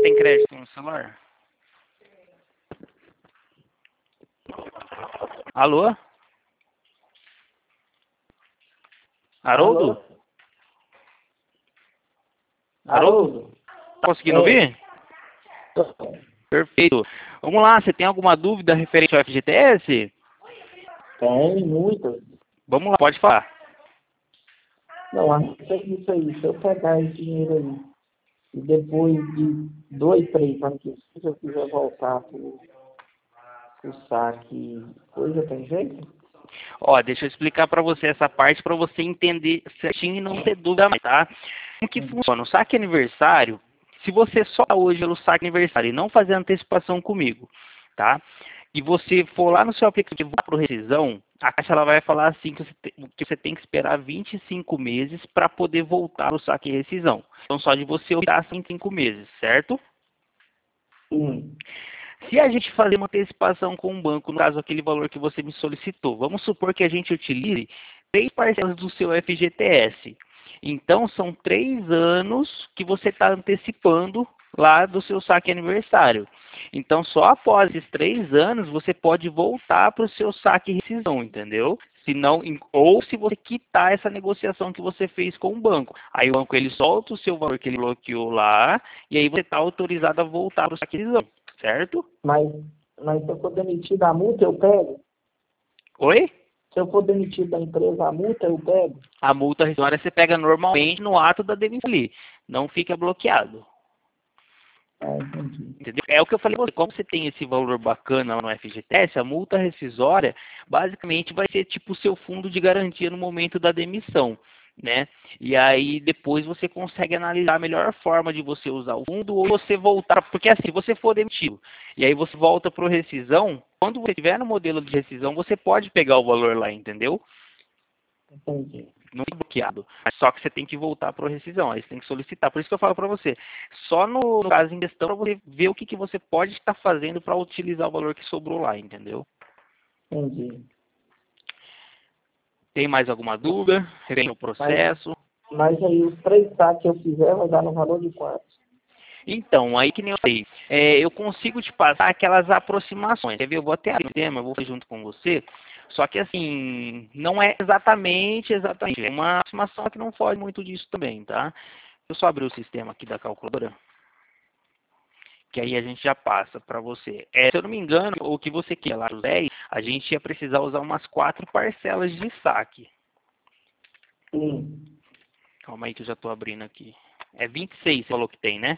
tem crédito no celular? Alô? Haroldo? Alô? Haroldo? Tá conseguindo ouvir? Perfeito. Vamos lá, você tem alguma dúvida referente ao FGTS? Tem muitas. Vamos lá, pode falar. Não, a respeito disso aí, se eu pegar esse dinheiro aí e depois de 2, 3 anos que se eu quiser voltar pro saque, coisa tem jeito? Ó, deixa eu explicar para você essa parte para você entender certinho e não ter dúvida mais, tá? Como que funciona? O saque aniversário, se você só hoje pelo saque aniversário e não fazer antecipação comigo, tá? E você for lá no seu aplicativo para rescisão, a Caixa ela vai falar assim que você tem que esperar 25 meses para poder voltar o saque e rescisão. Então só de você olhar 5 meses, certo? Sim. Se a gente fazer uma antecipação com o banco, no caso aquele valor que você me solicitou, vamos supor que a gente utilize 3 parcelas do seu FGTS. Então são 3 anos que você está antecipando lá do seu saque aniversário. Então só após esses 3 anos você pode voltar para o seu saque e rescisão, entendeu? Se não, ou se você quitar essa negociação que você fez com o banco. Aí o banco ele solta o seu valor que ele bloqueou lá e aí você está autorizado a voltar para o saque e rescisão. Certo? Mas se eu for demitido da multa, eu pego? Oi? Se eu for demitido da empresa, a multa eu pego? A multa rescisória você pega normalmente no ato da demissão ali. Não fica bloqueado. Ah, entendi. Entendeu? É o que eu falei, como você tem esse valor bacana lá no FGTS, a multa rescisória basicamente vai ser tipo o seu fundo de garantia no momento da demissão, né? E aí depois você consegue analisar a melhor forma de você usar o fundo ou você voltar, porque assim, se você for demitido e aí você volta para o rescisão, quando você estiver no modelo de rescisão, você pode pegar o valor lá, entendeu? Entendi. Não é bloqueado. Só que você tem que voltar para a rescisão. Aí você tem que solicitar. Por isso que eu falo para você. Só no caso em questão, para você ver o que você pode estar fazendo para utilizar o valor que sobrou lá, entendeu? Entendi. Tem mais alguma dúvida referente ao processo? Mas aí os 3 saques que eu fizer vai dar no valor de quanto? Então, aí que nem eu falei, eu consigo te passar aquelas aproximações. Quer ver? Eu vou até abrir o tema, eu vou fazer junto com você. Só que assim, não é exatamente. É uma aproximação que não foge muito disso também, tá? Eu só abrir o sistema aqui da calculadora, que aí a gente já passa para você. Se eu não me engano, o que você quer lá, José, a gente ia precisar usar umas 4 parcelas de saque. Sim. Calma aí que eu já estou abrindo aqui. É 26, você falou que tem, né?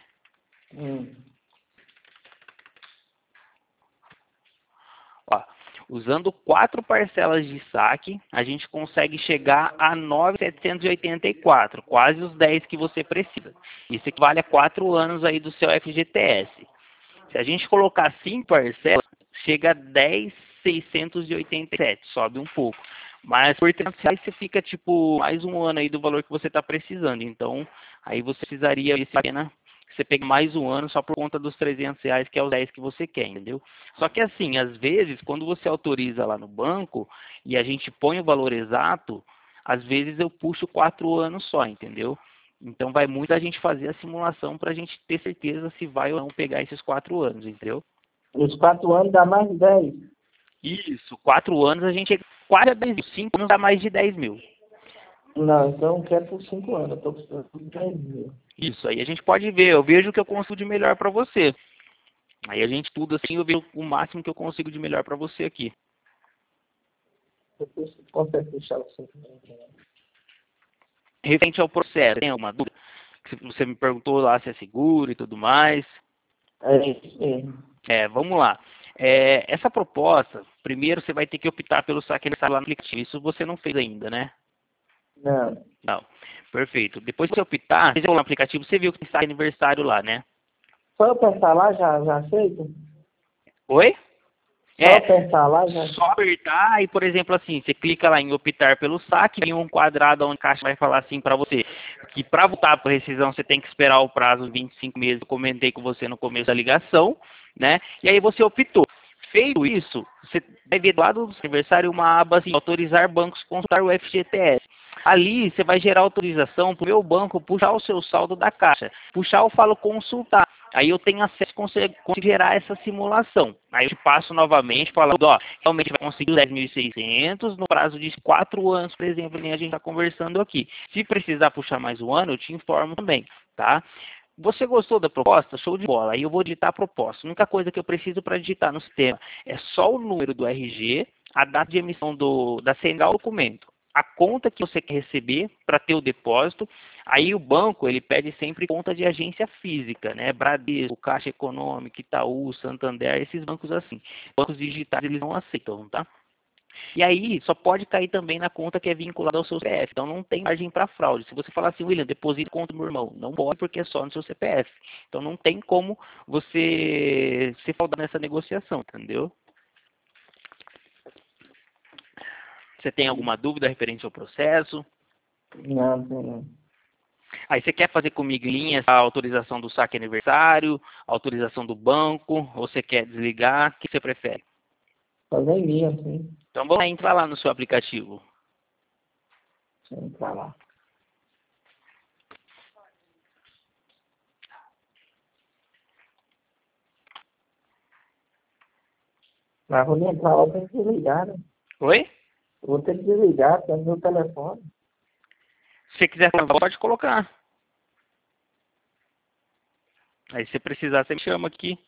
Ó, usando 4 parcelas de saque, a gente consegue chegar a 9.784, quase os 10 que você precisa. Isso equivale a 4 anos aí do seu FGTS. Se a gente colocar 5 parcelas, chega a 10.687, sobe um pouco. Mas por R$ 300 você fica tipo mais um ano aí do valor que você está precisando. Então, aí você precisaria ver se a pena você pegar mais um ano só por conta dos R$ 300, que é os 10 que você quer, entendeu? Só que assim, às vezes, quando você autoriza lá no banco e a gente põe o valor exato, às vezes eu puxo 4 anos só, entendeu? Então vai muito a gente fazer a simulação para a gente ter certeza se vai ou não pegar esses 4 anos, entendeu? Os 4 anos dá mais de 10. Isso, 4 anos a gente é quase a 10 mil, 5 anos dá mais de 10 mil. Não, então eu quero por 5 anos. Eu estou precisando de 10 mil. Isso, aí a gente pode ver, eu vejo o que eu consigo de melhor para você. Aí a gente tudo assim, eu vejo o máximo que eu consigo de melhor para você aqui. Depois você consegue deixar o 5 mil. Referente ao processo, tem alguma dúvida? Você me perguntou lá se é seguro e tudo mais. É isso mesmo. Vamos lá. Essa proposta, primeiro você vai ter que optar pelo saque aniversário lá no aplicativo. Isso você não fez ainda, né? Não. Não. Perfeito. Depois que você optar, você no aplicativo, você viu que tem saque aniversário lá, né? Só eu apertar lá, já aceita? Oi? Só eu apertar lá, já... Só apertar e, por exemplo, assim, você clica lá em optar pelo saque, tem um quadrado onde a Caixa vai falar assim para você, que para voltar para rescisão você tem que esperar o prazo de 25 meses, eu comentei com você no começo da ligação, né? E aí você optou. Feito isso, você vai ver do lado do aniversário uma aba assim, autorizar bancos a consultar o FGTS. Ali você vai gerar autorização para o meu banco puxar o seu saldo da Caixa. Puxar eu falo consultar. Aí eu tenho acesso a conseguir gerar essa simulação. Aí eu te passo novamente falando, ó, realmente vai conseguir os 10.600 no prazo de 4 anos, por exemplo, nem a gente está conversando aqui. Se precisar puxar mais um ano, eu te informo também, tá? Você gostou da proposta? Show de bola. Aí eu vou digitar a proposta. A única coisa que eu preciso para digitar no sistema é só o número do RG, a data de emissão da CNH, o documento, a conta que você quer receber para ter o depósito. Aí o banco, ele pede sempre conta de agência física, né? Bradesco, Caixa Econômica, Itaú, Santander, esses bancos assim. Bancos digitais eles não aceitam, tá? E aí só pode cair também na conta que é vinculada ao seu CPF. Então não tem margem para fraude. Se você falar assim, William, deposita conta do meu irmão, não pode porque é só no seu CPF. Então não tem como você se fraudar nessa negociação, entendeu? Você tem alguma dúvida referente ao processo? Não, não. Aí você quer fazer comigo em linha a autorização do saque aniversário, a autorização do banco, ou você quer desligar? O que você prefere? Fazer em mim, assim. Então vamos lá, entra lá no seu aplicativo. Deixa eu entrar lá. Mas vou entrar lá, eu tenho que desligar, né? Oi? Eu vou ter que desligar, tá no meu telefone. Se você quiser, pode colocar. Aí se você precisar, você me chama aqui.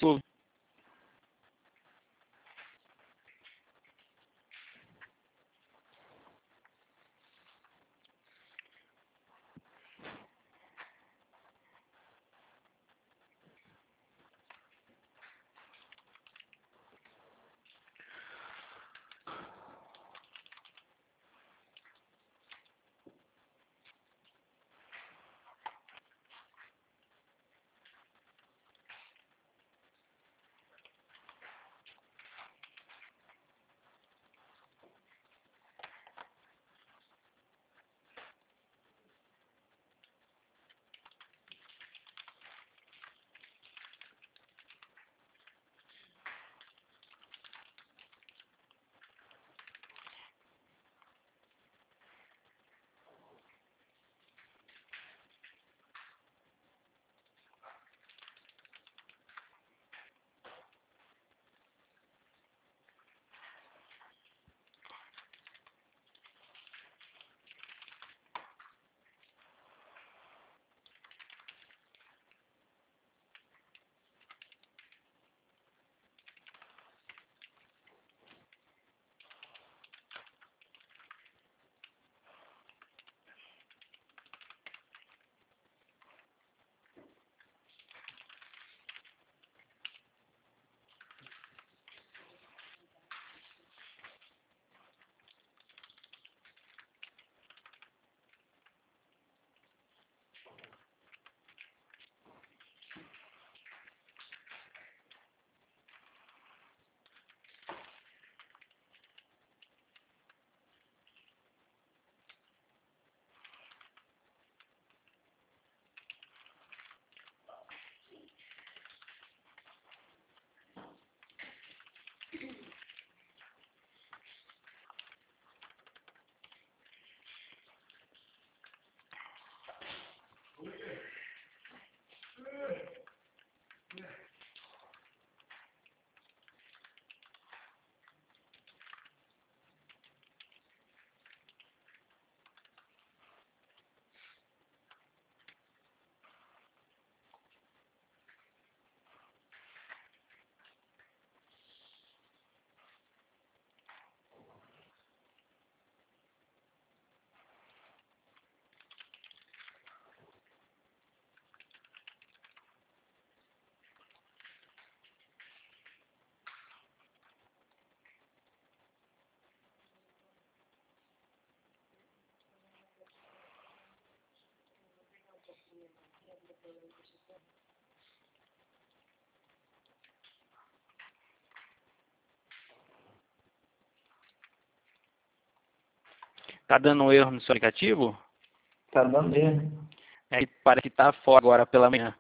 Tá dando um erro no seu aplicativo? Tá dando mesmo. É, parece que tá fora agora pela manhã.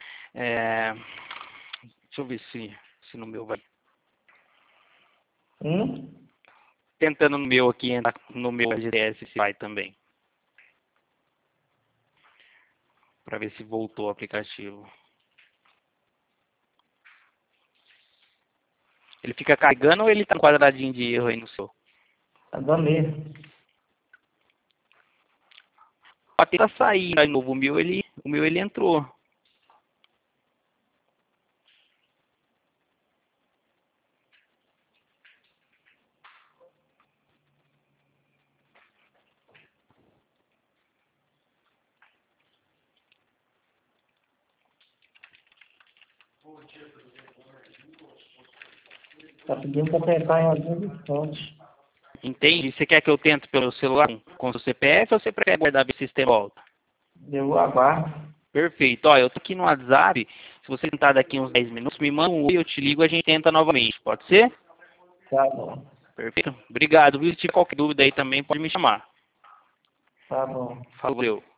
Deixa eu ver se no meu vai. Hum? Tentando no meu aqui, entrar no meu GTS se vai também. Para ver se voltou o aplicativo. Ele fica carregando ou ele tá um quadradinho de erro aí no seu? Tá dando erro. Pode tentar sair de novo. O meu ele entrou. Tá pedindo para tentar em alguns instantes. Entende? Você quer que eu tente pelo celular com o seu CPF ou você prefere guardar o sistema volta? Eu aguardo. Perfeito. Ó, eu tô aqui no WhatsApp. Se você tentar daqui uns 10 minutos, me manda um oi, eu te ligo, a gente tenta novamente. Pode ser? Tá bom. Perfeito. Obrigado, viu? Se tiver qualquer dúvida aí também, pode me chamar. Tá bom. Valeu.